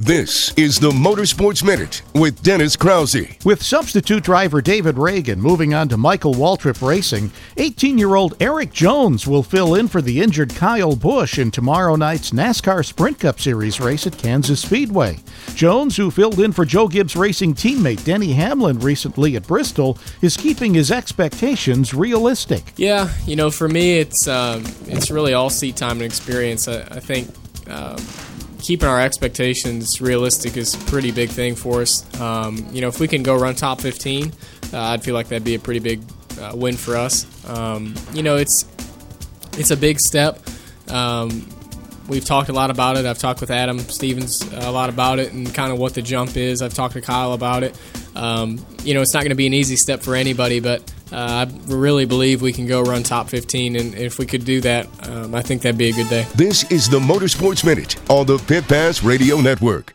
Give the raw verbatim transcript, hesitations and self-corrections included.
This is the Motorsports Minute with Dennis Krause. With substitute driver David Reagan moving on to Michael Waltrip Racing, eighteen-year-old Eric Jones will fill in for the injured Kyle Busch in tomorrow night's NASCAR Sprint Cup Series race at Kansas Speedway. Jones, who filled in for Joe Gibbs Racing teammate Denny Hamlin recently at Bristol, is keeping his expectations realistic. Yeah, you know, for me, it's um, it's really all seat time and experience. I, I think um, keeping our expectations realistic is a pretty big thing for us. Um, you know, if we can go run top fifteen, uh, I'd feel like that'd be a pretty big uh, win for us. Um, you know, it's it's a big step. Um, we've talked a lot about it. I've talked with Adam Stevens a lot about it and kind of what the jump is. I've talked to Kyle about it. Um, you know, it's not going to be an easy step for anybody, but uh, I really believe we can go run top fifteen, and if we could do that, um, I think that'd be a good day. This is the Motorsports Minute on the Pit Pass Radio Network.